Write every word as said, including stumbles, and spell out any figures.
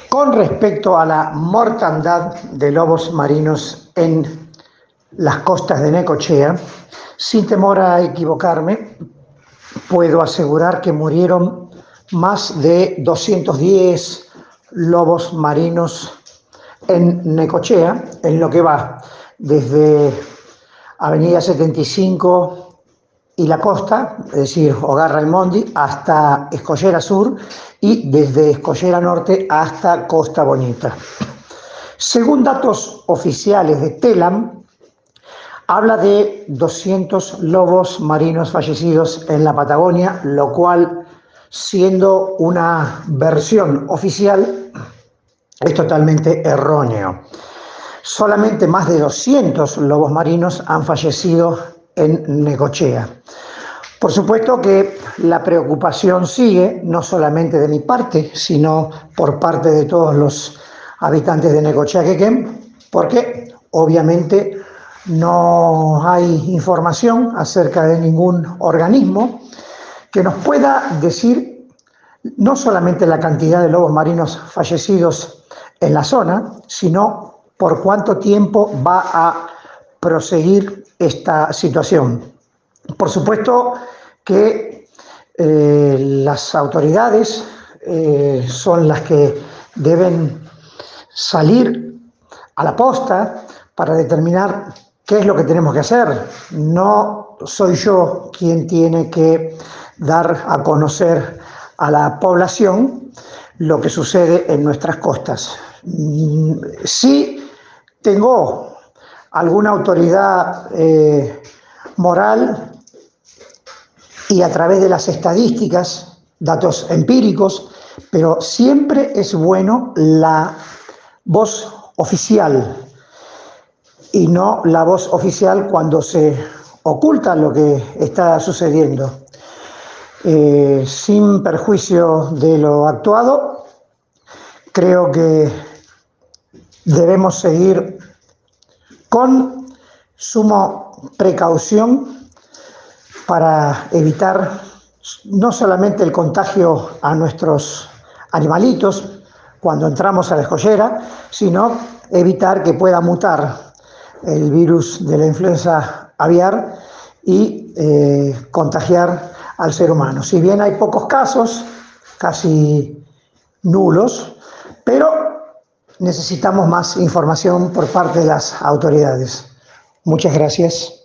Con respecto a la mortandad de lobos marinos en las costas de Necochea, sin temor a equivocarme, puedo asegurar que murieron más de doscientos diez lobos marinos en Necochea, en lo que va desde Avenida setenta y cinco y la costa, es decir, Hogar Raimondi, hasta Escollera Sur y desde Escollera Norte hasta Costa Bonita. Según datos oficiales de TELAM, habla de doscientos lobos marinos fallecidos en la Patagonia, lo cual, siendo una versión oficial, es totalmente erróneo. Solamente más de doscientos lobos marinos han fallecido en Necochea. Por supuesto que la preocupación sigue, no solamente de mi parte, sino por parte de todos los habitantes de Necochea Quequén, porque obviamente no hay información acerca de ningún organismo que nos pueda decir no solamente la cantidad de lobos marinos fallecidos en la zona, sino por cuánto tiempo va a proseguir esta situación. Por supuesto que eh, las autoridades eh, son las que deben salir a la posta para determinar qué es lo que tenemos que hacer. No soy yo quien tiene que dar a conocer a la población lo que sucede en nuestras costas. Sí tengo alguna autoridad eh, moral y a través de las estadísticas, datos empíricos, pero siempre es bueno la voz oficial y no la voz oficial cuando se oculta lo que está sucediendo. Eh, sin perjuicio de lo actuado, creo que debemos seguir con suma precaución para evitar no solamente el contagio a nuestros animalitos cuando entramos a la escollera, sino evitar que pueda mutar el virus de la influenza aviar y eh, contagiar al ser humano. Si bien hay pocos casos, casi nulos, pero necesitamos más información por parte de las autoridades. Muchas gracias.